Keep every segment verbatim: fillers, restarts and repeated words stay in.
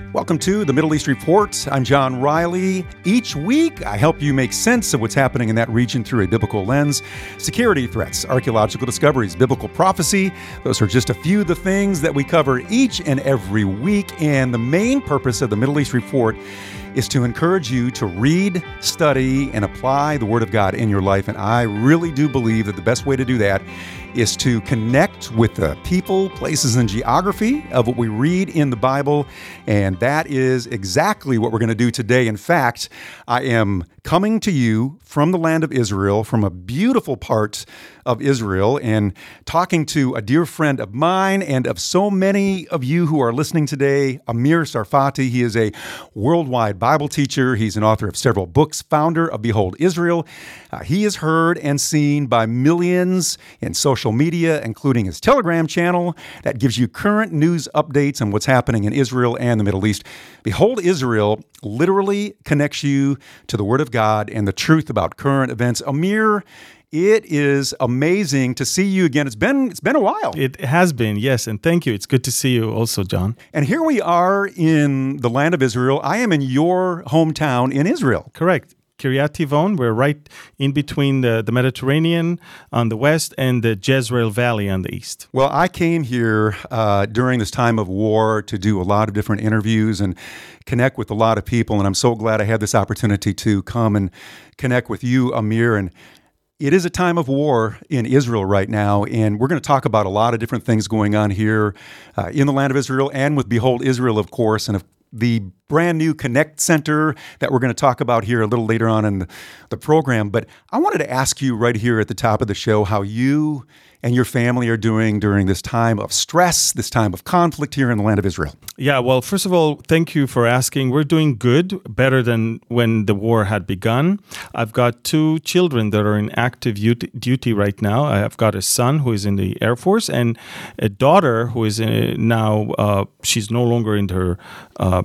Welcome to the Middle East Report. I'm John Riley. Each week, I help you make sense of what's happening in that region through a biblical lens. Security threats, archaeological discoveries, biblical prophecy. Those are just a few of the things that we cover each and every week. And the main purpose of the Middle East Report is to encourage you to read, study, and apply the Word of God in your life. And I really do believe that the best way to do that is to connect with the people, places, and geography of what we read in the Bible. And that is exactly what we're going to do today. In fact, I am coming to you from the land of Israel, from a beautiful part of Israel, and talking to a dear friend of mine and of so many of you who are listening today, Amir Tsarfati. He is a worldwide Bible teacher. He's an author of several books, founder of Behold Israel. Uh, he is heard and seen by millions in social media, including his Telegram channel that gives you current news updates on what's happening in Israel and the Middle East. Behold Israel literally connects you to the Word of God and the truth about current events. Amir, it is amazing to see you again. It's been it's been a while. It has been, yes, and thank you. It's good to see you also, John. And here we are in the land of Israel. I am in your hometown in Israel. Correct. Kiryat Tivon. We're right in between the, the Mediterranean on the west and the Jezreel Valley on the east. Well, I came here uh, during this time of war to do a lot of different interviews and connect with a lot of people, and I'm so glad I had this opportunity to come and connect with you, Amir. And it is a time of war in Israel right now, and we're going to talk about a lot of different things going on here uh, in the land of Israel and with Behold Israel, of course, and of the brand new Connect Center that we're going to talk about here a little later on in the, the program. But I wanted to ask you right here at the top of the show how you and your family are doing during this time of stress, this time of conflict here in the land of Israel. Yeah, well, first of all, thank you for asking. We're doing good, better than when the war had begun. I've got two children that are in active duty right now. I've got a son who is in the Air Force and a daughter who is in, now, uh, she's no longer in her uh,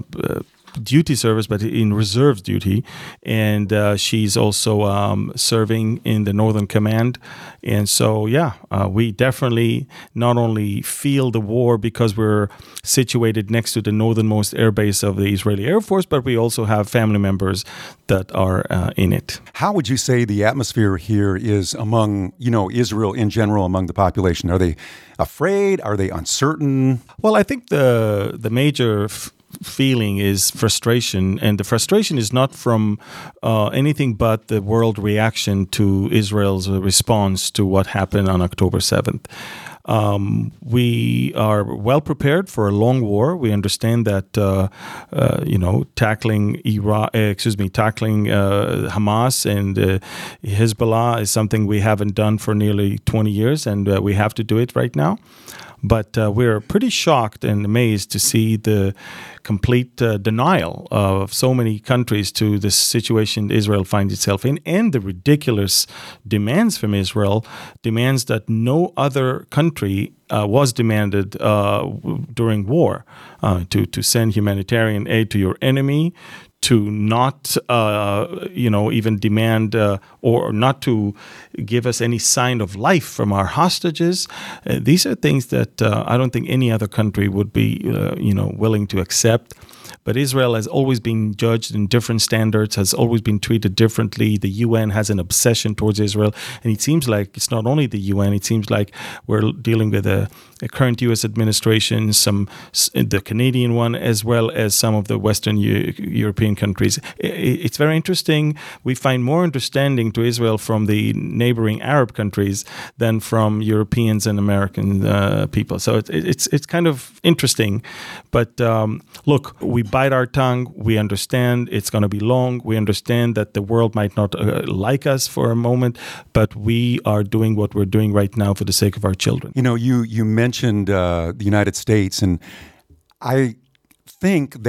duty service, but in reserve duty, and uh, she's also um, serving in the Northern Command. And so, yeah, uh, we definitely not only feel the war because we're situated next to the northernmost airbase of the Israeli Air Force, but we also have family members that are uh, in it. How would you say the atmosphere here is among, you know, Israel in general, among the population? Are they afraid? Are they uncertain? Well, I think the the major f- feeling is frustration, and the frustration is not from uh, anything but the world reaction to Israel's response to what happened on October seventh. Um, we are well prepared for a long war. We understand that, uh, uh, you know, tackling Iraq, uh, excuse me, tackling uh, Hamas and uh, Hezbollah is something we haven't done for nearly twenty years, and uh, we have to do it right now. But uh, we're pretty shocked and amazed to see the complete uh, denial of so many countries to the situation Israel finds itself in, and the ridiculous demands from Israel, demands that no other country uh, was demanded uh, during war, uh, to, to send humanitarian aid to your enemy, to not, uh, you know, even demand uh, or not to give us any sign of life from our hostages. Uh, these are things that uh, I don't think any other country would be, uh, you know, willing to accept. But Israel has always been judged in different standards, has always been treated differently. The U N has an obsession towards Israel. And it seems like it's not only the U N, it seems like we're dealing with a, a current U S administration, some the Canadian one, as well as some of the Western U- European countries. It's very interesting. We find more understanding to Israel from the neighboring Arab countries than from Europeans and American uh, people. So it, it's it's kind of interesting. But um, look, we bite our tongue. We understand it's going to be long. We understand that the world might not uh, like us for a moment, but we are doing what we're doing right now for the sake of our children. You know, you you mentioned uh, the United States, and I think that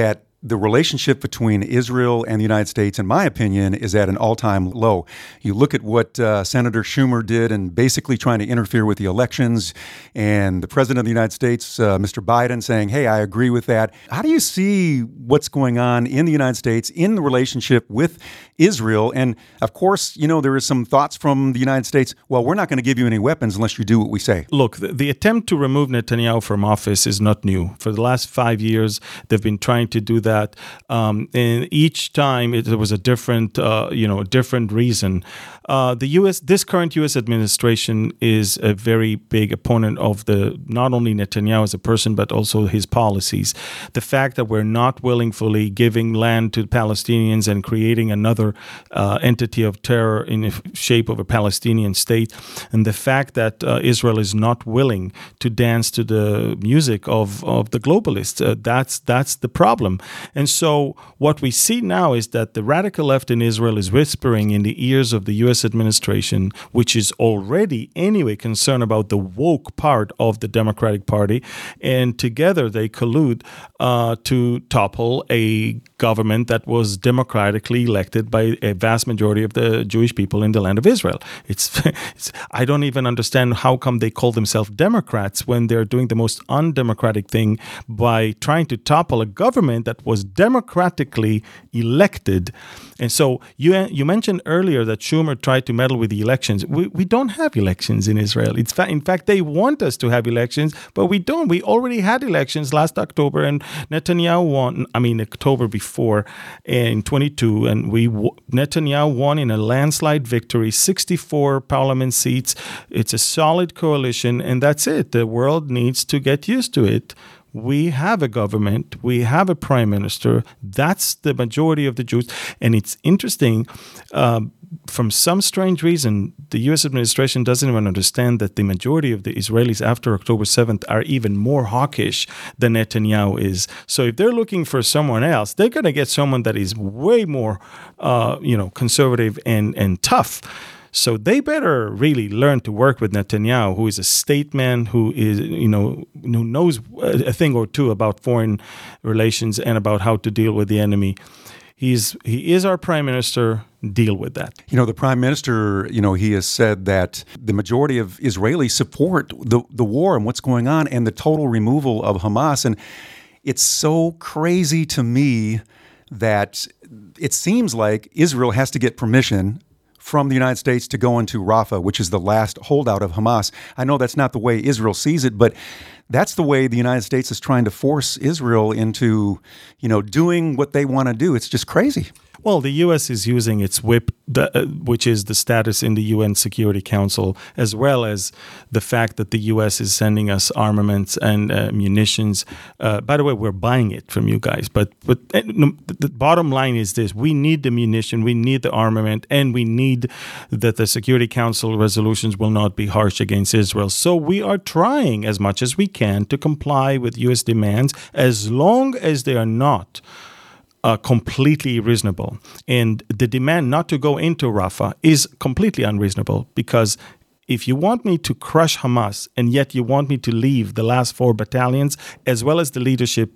the relationship between Israel and the United States, in my opinion, is at an all-time low. You look at what uh, Senator Schumer did and basically trying to interfere with the elections, and the President of the United States, uh, Mister Biden, saying, hey, I agree with that. How do you see what's going on in the United States in the relationship with Israel? And of course, you know, there is some thoughts from the United States, well, we're not going to give you any weapons unless you do what we say. Look, the, the attempt to remove Netanyahu from office is not new. For the last five years, they've been trying to do that. Um, and each time it, there was a different, uh, you know, different reason. Uh, the U S, this current U S administration is a very big opponent of the not only Netanyahu as a person, but also his policies. The fact that we're not willingly giving land to Palestinians and creating another uh, entity of terror in the shape of a Palestinian state, and the fact that uh, Israel is not willing to dance to the music of, of the globalists, uh, that's that's the problem. And so what we see now is that the radical left in Israel is whispering in the ears of the U S administration, which is already anyway concerned about the woke part of the Democratic Party, and together they collude uh, to topple a government that was democratically elected by a vast majority of the Jewish people in the land of Israel. It's, it's I don't even understand how come they call themselves Democrats when they're doing the most undemocratic thing by trying to topple a government that was democratically elected. And so you you mentioned earlier that Schumer tried to meddle with the elections. We we don't have elections in Israel. It's fa- in fact, they want us to have elections, but we don't. We already had elections last October, and Netanyahu won. I mean, October before in twenty-two, and we Netanyahu won in a landslide victory, sixty-four parliament seats. It's a solid coalition, and that's it. The world needs to get used to it. We have a government. We have a prime minister. That's the majority of the Jews. And it's interesting, um, from some strange reason, the U S administration doesn't even understand that the majority of the Israelis after October seventh are even more hawkish than Netanyahu is. So if they're looking for someone else, they're going to get someone that is way more, uh, you know, conservative and, and tough. So they better really learn to work with Netanyahu, who is a statesman, who is, you know, who knows a thing or two about foreign relations and about how to deal with the enemy. He's he is our prime minister. Deal with that. You know, the prime minister, you know, he has said that the majority of Israelis support the, the war and what's going on and the total removal of Hamas. And it's so crazy to me that it seems like Israel has to get permission from the United States to go into Rafah, which is the last holdout of Hamas. I know that's not the way Israel sees it, but that's the way the United States is trying to force Israel into, you know, doing what they want to do. It's just crazy. Well, the U S is using its whip, the, uh, which is the status in the U N Security Council, as well as the fact that the U S is sending us armaments and uh, munitions. Uh, by the way, we're buying it from you guys. But, but uh, no, the bottom line is this. We need the munition, we need the armament, and we need that the Security Council resolutions will not be harsh against Israel. So we are trying as much as we can to comply with U S demands as long as they are not Uh, completely reasonable. And the demand not to go into Rafah is completely unreasonable, because if you want me to crush Hamas and yet you want me to leave the last four battalions as well as the leadership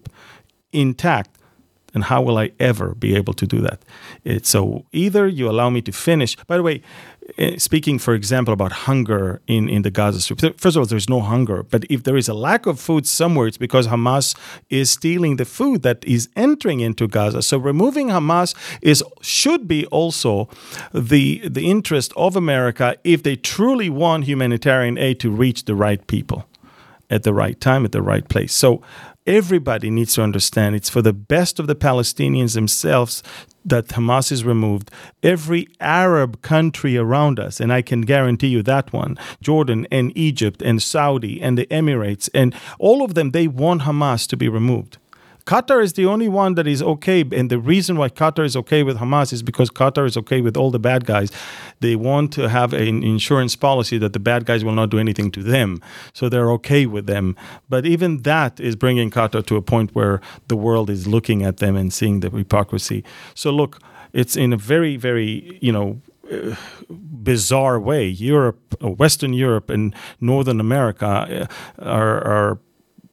intact, then how will I ever be able to do that? It's so either you allow me to finish. By the way, speaking, for example, about hunger in, in the Gaza Strip, first of all, there's no hunger. But if there is a lack of food somewhere, it's because Hamas is stealing the food that is entering into Gaza. So removing Hamas is should be also the, the interest of America if they truly want humanitarian aid to reach the right people at the right time, at the right place. So everybody needs to understand it's for the best of the Palestinians themselves that Hamas is removed. Every Arab country around us, and I can guarantee you that one, Jordan and Egypt and Saudi and the Emirates, and all of them, they want Hamas to be removed. Qatar is the only one that is okay, and the reason why Qatar is okay with Hamas is because Qatar is okay with all the bad guys. They want to have an insurance policy that the bad guys will not do anything to them, so they're okay with them. But even that is bringing Qatar to a point where the world is looking at them and seeing the hypocrisy. So look, it's in a very, very, you know, uh, bizarre way. Europe, Western Europe and Northern America are, are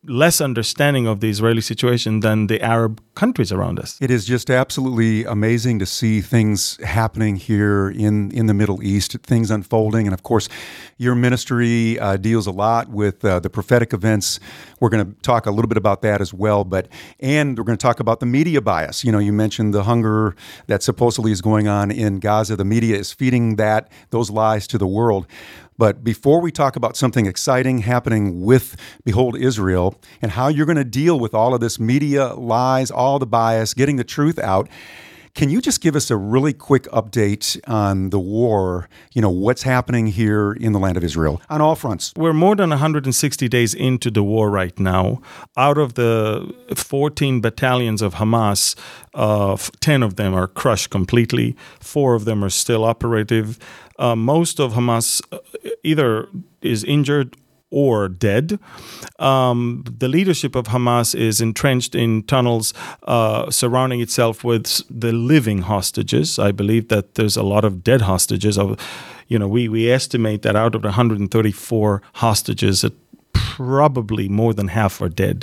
less understanding of the Israeli situation than the Arab countries around us. It is just absolutely amazing to see things happening here in, in the Middle East, things unfolding. And of course, your ministry uh, deals a lot with uh, the prophetic events. We're going to talk a little bit about that as well. But and we're going to talk about the media bias. You know, you mentioned the hunger that supposedly is going on in Gaza. The media is feeding that, those lies to the world. But before we talk about something exciting happening with Behold Israel and how you're going to deal with all of this media lies, all the bias, getting the truth out, can you just give us a really quick update on the war, you know, what's happening here in the land of Israel on all fronts? We're more than one hundred sixty days into the war right now. Out of the fourteen battalions of Hamas, uh, ten of them are crushed completely. Four of them are still operative. Uh, most of Hamas either is injured or dead. Um, the leadership of Hamas is entrenched in tunnels uh, surrounding itself with the living hostages. I believe that there's a lot of dead hostages. You know, we, we estimate that out of the one hundred thirty-four hostages, that probably more than half are dead.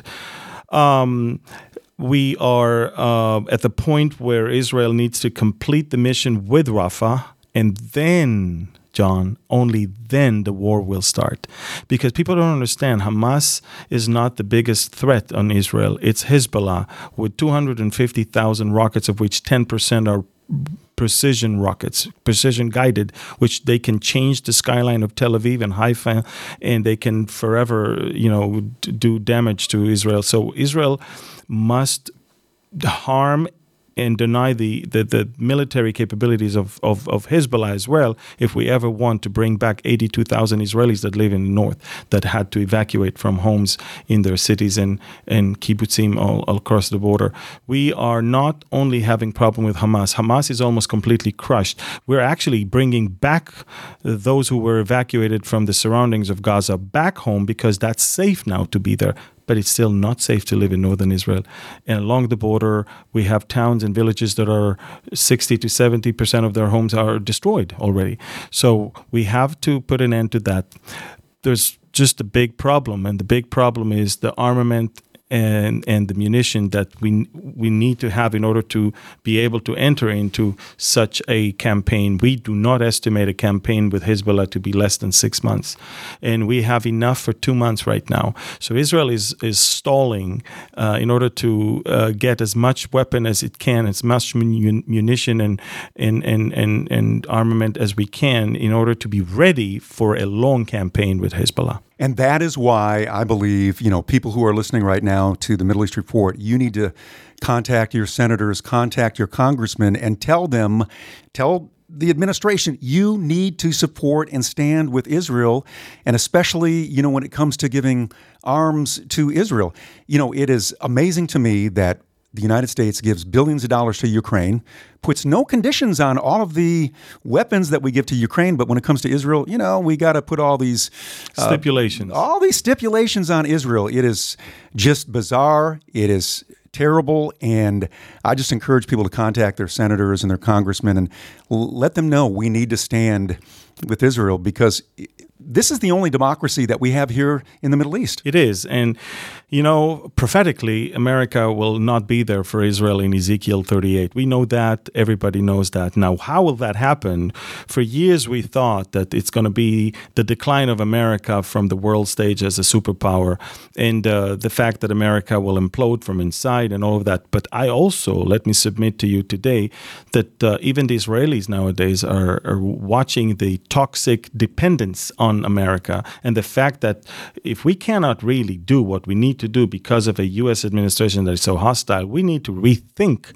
Um, we are uh, at the point where Israel needs to complete the mission with Rafah, and then, John, only then the war will start. Because people don't understand, Hamas is not the biggest threat on Israel. It's Hezbollah with two hundred fifty thousand rockets, of which ten percent are precision rockets, precision guided, which they can change the skyline of Tel Aviv and Haifa, and they can forever, you know, do damage to Israel. So Israel must harm and deny the, the, the military capabilities of, of, of Hezbollah as well, if we ever want to bring back eighty-two thousand Israelis that live in the north that had to evacuate from homes in their cities and, and kibbutzim all, all across the border. We are not only having problem with Hamas. Hamas is almost completely crushed. We're actually bringing back those who were evacuated from the surroundings of Gaza back home because that's safe now to be there. But it's still not safe to live in northern Israel. And along the border, we have towns and villages that are sixty to seventy percent of their homes are destroyed already. So we have to put an end to that. There's just a big problem, and the big problem is the armament and and the munition that we we need to have in order to be able to enter into such a campaign. We do not estimate a campaign with Hezbollah to be less than six months. And we have enough for two months right now. So Israel is, is stalling uh, in order to uh, get as much weapon as it can, as much mun- munition and, and, and, and, and armament as we can in order to be ready for a long campaign with Hezbollah. And that is why I believe, you know, people who are listening right now to the Middle East Report, you need to contact your senators, contact your congressmen, and tell them, tell the administration, you need to support and stand with Israel, and especially, you know, when it comes to giving arms to Israel. You know, it is amazing to me that the United States gives billions of dollars to Ukraine, puts no conditions on all of the weapons that we give to Ukraine. But when it comes to Israel, you know, we got to put all these uh, stipulations, all these stipulations on Israel. It is just bizarre. It is terrible. And I just encourage people to contact their senators and their congressmen and let them know we need to stand with Israel, because this is the only democracy that we have here in the Middle East. It is. And, you know, prophetically, America will not be there for Israel in Ezekiel thirty-eight. We know that. Everybody knows that. Now, how will that happen? For years, we thought that it's going to be the decline of America from the world stage as a superpower, and uh, the fact that America will implode from inside and all of that. But I also, let me submit to you today, that uh, even the Israelis nowadays are, are watching the toxic dependence on America, and the fact that if we cannot really do what we need to do because of a U S administration that is so hostile, we need to rethink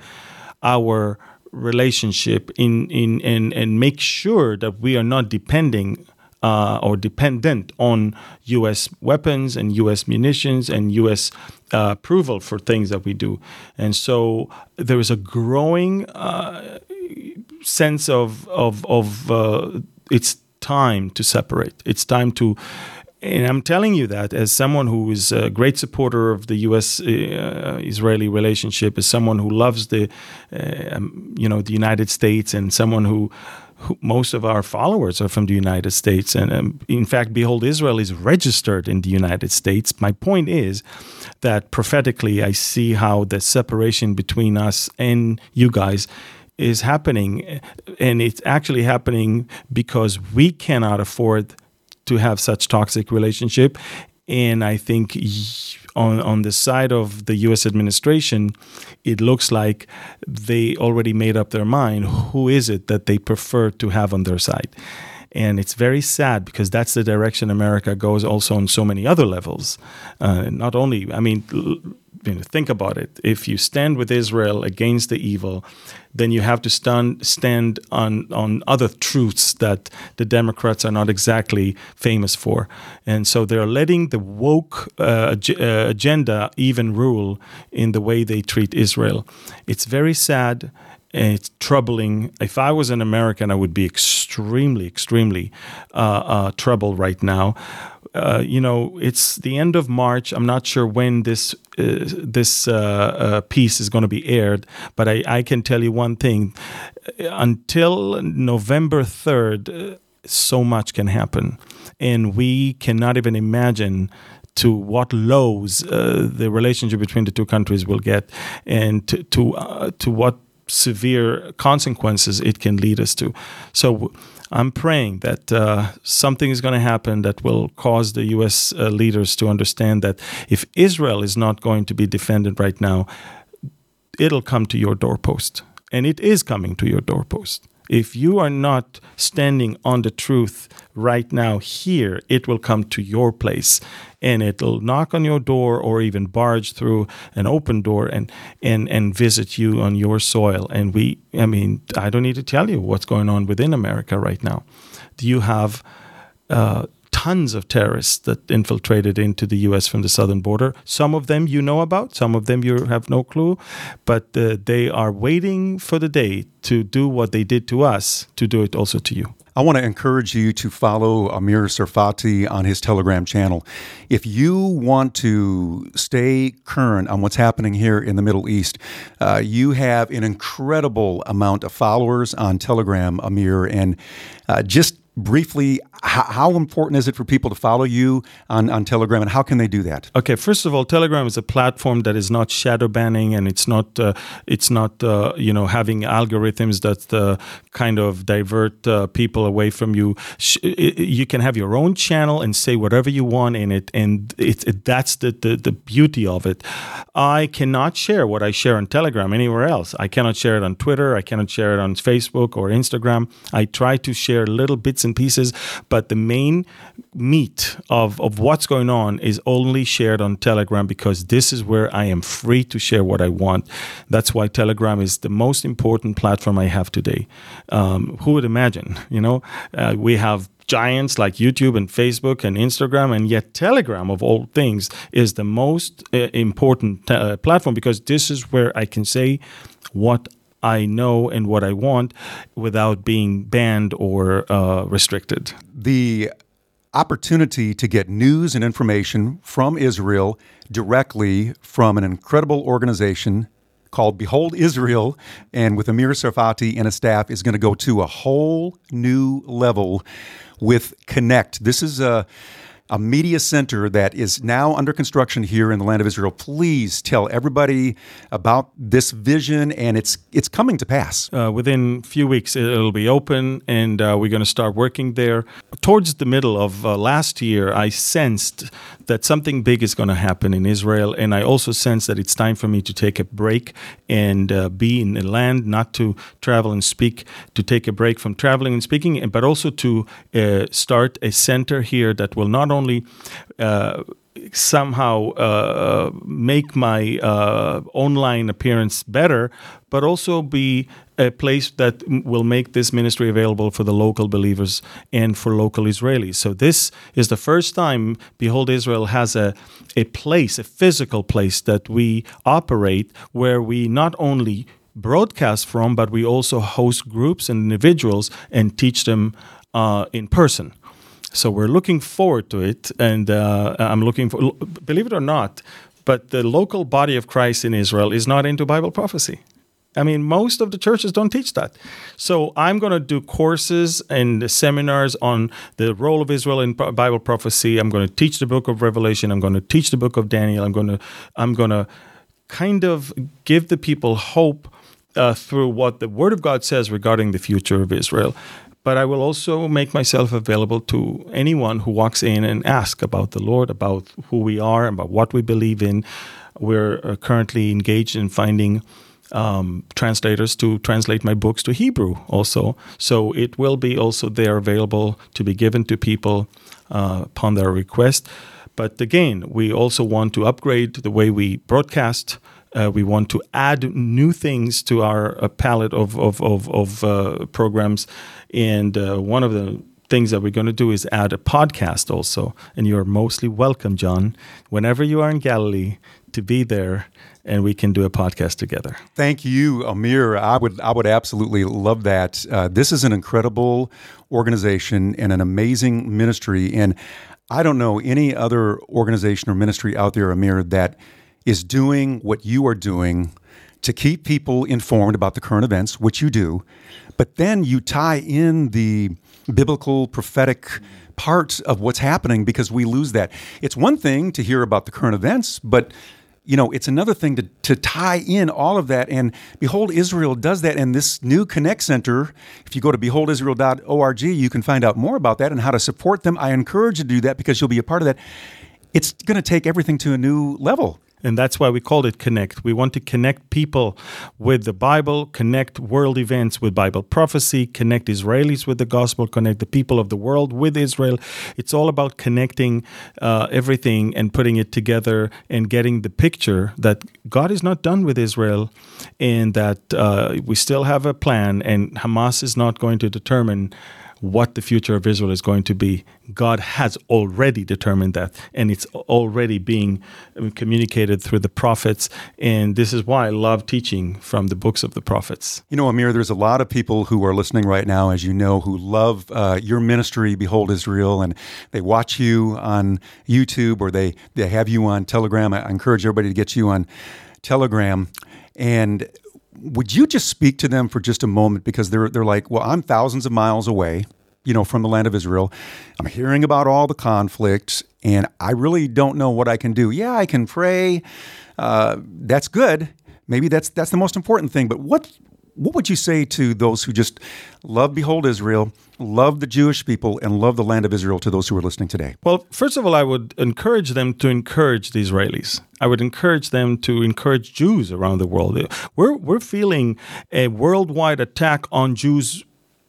our relationship in in and and make sure that we are not depending uh, or dependent on U S weapons and U S munitions and U S uh, approval for things that we do. And so there is a growing uh, sense of of of uh, it's time to separate. It's time to, and I'm telling you that as someone who is a great supporter of the U S uh, Israeli relationship, as someone who loves the, uh, um, you know, the United States, and someone who who, most of our followers are from the United States. And um, in fact, Behold Israel is registered in the United States. My point is that prophetically, I see how the separation between us and you guys is happening. And it's actually happening because we cannot afford to have such toxic relationship. And I think on on the side of the U S administration, it looks like they already made up their mind. Who is it that they prefer to have on their side? And it's very sad because that's the direction America goes also on so many other levels. Uh, not only, I mean, you know, think about it. If you stand with Israel against the evil, then you have to stand stand on, on other truths that the Democrats are not exactly famous for. And so they're letting the woke uh, ag- uh, agenda even rule in the way they treat Israel. It's very sad. And it's troubling. If I was an American, I would be extremely, extremely uh, uh, troubled right now. Uh, you know, it's the end of March. I'm not sure when this uh, this uh, uh, piece is going to be aired, but I, I can tell you one thing. Until November third, uh, so much can happen. And we cannot even imagine to what lows uh, the relationship between the two countries will get, and to to, uh, to what severe consequences it can lead us to. So I'm praying that uh, something is going to happen that will cause the U S uh, leaders to understand that if Israel is not going to be defended right now, it'll come to your doorpost. And it is coming to your doorpost. If you are not standing on the truth right now here, it will come to your place, and it'll knock on your door or even barge through an open door and and and visit you on your soil. And we, I mean, I don't need to tell you what's going on within America right now. You have uh, tons of terrorists that infiltrated into the U S from the southern border. Some of them you know about, some of them you have no clue, but uh, they are waiting for the day to do what they did to us, to do it also to you. I want to encourage you to follow Amir Tsarfati on his Telegram channel. If you want to stay current on what's happening here in the Middle East, uh, you have an incredible amount of followers on Telegram, Amir, and uh, just briefly, how, how important is it for people to follow you on, on Telegram, and how can they do that? Okay, first of all, Telegram is a platform that is not shadow banning, and it's not uh, it's not uh, you know having algorithms that uh, kind of divert uh, people away from you. You can have your own channel and say whatever you want in it, and it, it, that's the, the the beauty of it. I cannot share what I share on Telegram anywhere else. I cannot share it on Twitter. I cannot share it on Facebook or Instagram. I try to share little bits and pieces, but the main meat of, of what's going on is only shared on Telegram, because this is where I am free to share what I want. That's why Telegram is the most important platform I have today. Um, who would imagine? You know, uh, we have giants like YouTube and Facebook and Instagram, and yet Telegram, of all things, is the most uh, important uh, platform, because this is where I can say what I know and what I want without being banned or uh, restricted. The opportunity to get news and information from Israel directly from an incredible organization called Behold Israel, and with Amir Tsarfati and his staff, is going to go to a whole new level with Connect. This is a a media center that is now under construction here in the land of Israel. Please tell everybody about this vision, and it's it's coming to pass. Uh, within a few weeks, it'll be open, and uh, we're going to start working there. Towards the middle of uh, last year, I sensed that something big is going to happen in Israel, and I also sense that it's time for me to take a break and uh, be in the land, not to travel and speak, to take a break from traveling and speaking, but also to uh, start a center here that will not only only uh, somehow uh, make my uh, online appearance better, but also be a place that will make this ministry available for the local believers and for local Israelis. So this is the first time Behold Israel has a, a place, a physical place that we operate, where we not only broadcast from, but we also host groups and individuals and teach them uh, in person. So we're looking forward to it, and uh, I'm looking for, believe it or not, but the local body of Christ in Israel is not into Bible prophecy. I mean, most of the churches don't teach that. So I'm going to do courses and seminars on the role of Israel in Bible prophecy. I'm going to teach the book of Revelation. I'm going to teach the book of Daniel. I'm going to, I'm going to kind of give the people hope uh, through what the Word of God says regarding the future of Israel. But I will also make myself available to anyone who walks in and asks about the Lord, about who we are, about what we believe in. We're uh, currently engaged in finding Um, translators to translate my books to Hebrew also. So it will be also there available to be given to people uh, upon their request. But again, we also want to upgrade the way we broadcast. Uh, we want to add new things to our uh, palette of, of, of, of uh, programs. And uh, one of the things that we're going to do is add a podcast also. And you're mostly welcome, John, whenever you are in Galilee, to be there, and we can do a podcast together. Thank you, Amir. I would I would absolutely love that. Uh, this is an incredible organization and an amazing ministry, and I don't know any other organization or ministry out there, Amir, that is doing what you are doing to keep people informed about the current events, which you do, but then you tie in the biblical, prophetic part of what's happening, because we lose that. It's one thing to hear about the current events, but you know, it's another thing to, to tie in all of that. And Behold Israel does that. And this new Connect Center, if you go to behold israel dot org, you can find out more about that and how to support them. I encourage you to do that because you'll be a part of that. It's going to take everything to a new level. And that's why we called it Connect. We want to connect people with the Bible, connect world events with Bible prophecy, connect Israelis with the gospel, connect the people of the world with Israel. It's all about connecting uh, everything and putting it together and getting the picture that God is not done with Israel, and that uh, we still have a plan, and Hamas is not going to determine what the future of Israel is going to be. God has already determined that, and it's already being communicated through the prophets, and this is why I love teaching from the books of the prophets. You know, Amir, there's a lot of people who are listening right now, as you know, who love uh, your ministry, Behold Israel, and they watch you on YouTube, or they, they have you on Telegram. I encourage everybody to get you on Telegram. And would you just speak to them for just a moment? Because they're they're like, well, I'm thousands of miles away, you know, from the land of Israel. I'm hearing about all the conflicts, and I really don't know what I can do. Yeah, I can pray. Uh, that's good. Maybe that's that's the most important thing. But what what would you say to those who just love Behold Israel, love the Jewish people, and love the land of Israel, to those who are listening today? Well, first of all, I would encourage them to encourage the Israelis. I would encourage them to encourage Jews around the world. We're we're feeling a worldwide attack on Jews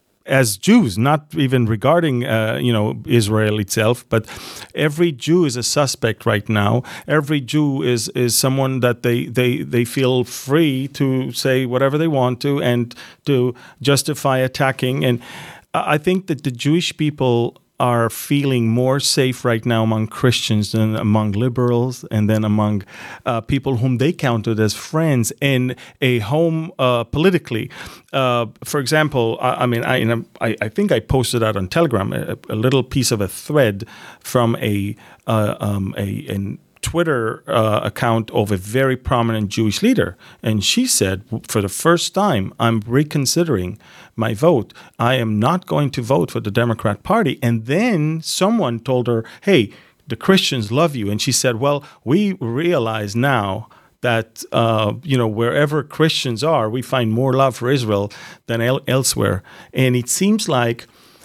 as Jews, not even regarding uh, you know Israel itself, but every Jew is a suspect right now. Every Jew is is someone that they they they feel free to say whatever they want to and to justify attacking. And I think that the Jewish people are feeling more safe right now among Christians than among liberals, and then among uh, people whom they counted as friends in a home uh, politically. Uh, for example, I, I mean, I, you know, I I think I posted out on Telegram a, a little piece of a thread from a uh, um, a an Twitter uh, account of a very prominent Jewish leader. And she said, for the first time, I'm reconsidering my vote. I am not going to vote for the Democrat Party. And then someone told her, hey, the Christians love you. And she said, well, we realize now that, uh, you know, wherever Christians are, we find more love for Israel than el- elsewhere. And it seems like,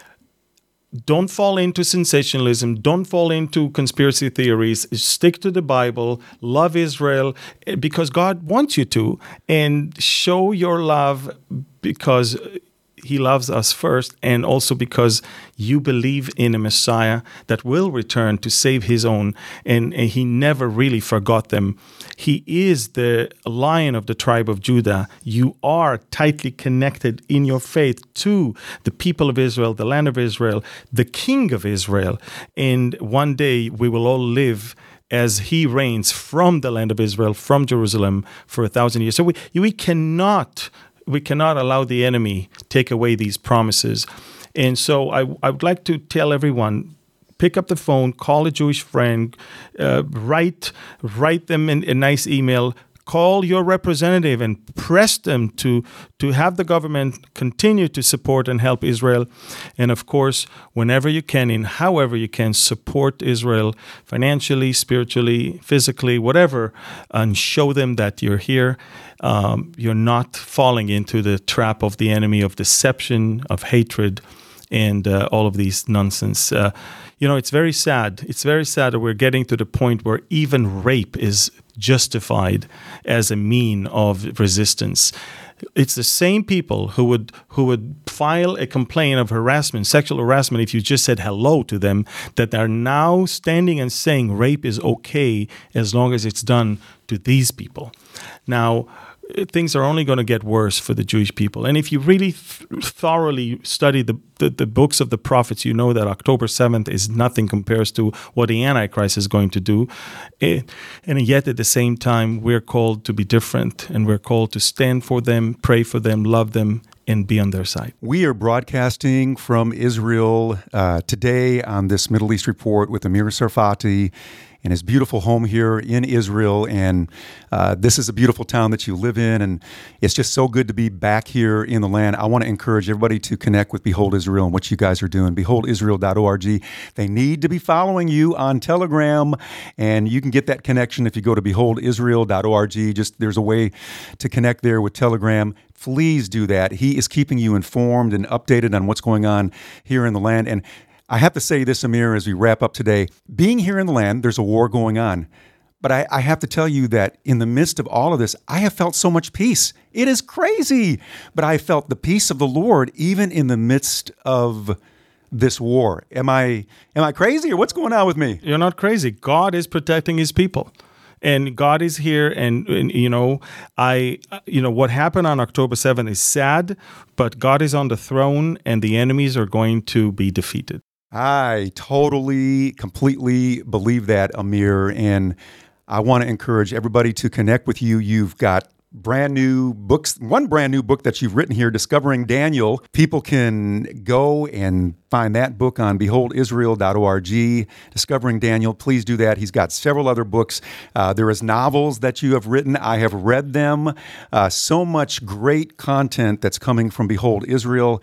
don't fall into sensationalism. Don't fall into conspiracy theories. Stick to the Bible. Love Israel because God wants you to. And show your love because He loves us first, and also because you believe in a Messiah that will return to save His own, and, and He never really forgot them. He is the Lion of the tribe of Judah. You are tightly connected in your faith to the people of Israel, the land of Israel, the King of Israel, and one day we will all live as He reigns from the land of Israel, from Jerusalem, for a thousand years. So we, we cannot... We cannot allow the enemy take away these promises. And so I, I would like to tell everyone, pick up the phone, call a Jewish friend, uh, write write them in a nice email, call your representative and press them to, to have the government continue to support and help Israel. And of course, whenever you can, in however you can, support Israel financially, spiritually, physically, whatever, and show them that you're here. Um, you're not falling into the trap of the enemy of deception, of hatred, and uh, all of these nonsense. Uh, you know, it's very sad. It's very sad that we're getting to the point where even rape is justified as a mean of resistance. It's the same people who would who would file a complaint of harassment, sexual harassment, if you just said hello to them, that are now standing and saying rape is okay as long as it's done to these people. Now, things are only going to get worse for the Jewish people. And if you really th- thoroughly study the, the, the books of the prophets, you know that October seventh is nothing compares to what the Antichrist is going to do. It, and yet at the same time, we're called to be different, and we're called to stand for them, pray for them, love them, and be on their side. We are broadcasting from Israel uh, today on this Middle East Report with Amir Tsarfati in his beautiful home here in Israel. And uh, this is a beautiful town that you live in, and it's just so good to be back here in the land. I want to encourage everybody to connect with Behold Israel and what you guys are doing, behold israel dot org. They need to be following you on Telegram, and you can get that connection if you go to behold israel dot org. Just there's a way to connect there with Telegram. Please do that. He is keeping you informed and updated on what's going on here in the land. And I have to say this, Amir, as we wrap up today. Being here in the land, there's a war going on. But I, I have to tell you that in the midst of all of this, I have felt so much peace. It is crazy. But I felt the peace of the Lord even in the midst of this war. Am I am I crazy, or what's going on with me? You're not crazy. God is protecting his people. And God is here, and, and you know, I, you know, what happened on October seventh is sad, but God is on the throne, and the enemies are going to be defeated. I totally, completely believe that, Amir, and I want to encourage everybody to connect with you. You've got brand new books, one brand new book that you've written here, Discovering Daniel. People can go and find that book on behold israel dot org, Discovering Daniel. Please do that. He's got several other books. Uh, there is novels that you have written. I have read them. Uh, so much great content that's coming from Behold Israel.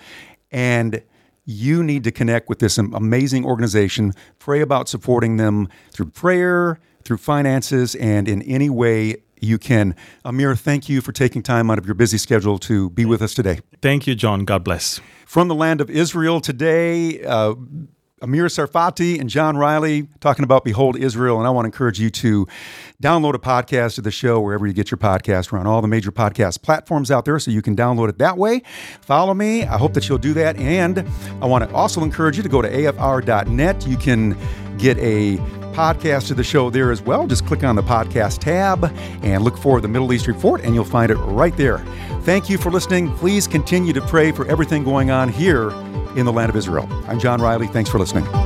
And you need to connect with this amazing organization. Pray about supporting them through prayer, through finances, and in any way you can. Amir, thank you for taking time out of your busy schedule to be with us today. Thank you, John. God bless. From the land of Israel today, uh, Amir Tsarfati and John Riley talking about Behold Israel. And I want to encourage you to download a podcast of the show wherever you get your podcast. We're on all the major podcast platforms out there, so you can download it that way. Follow me. I hope that you'll do that. And I want to also encourage you to go to A F R dot net. You can get a podcast of the show there as well. Just click on the podcast tab and look for the Middle East Report, and you'll find it right there. Thank you for listening. Please continue to pray for everything going on here in the land of Israel. I'm John Riley. Thanks for listening.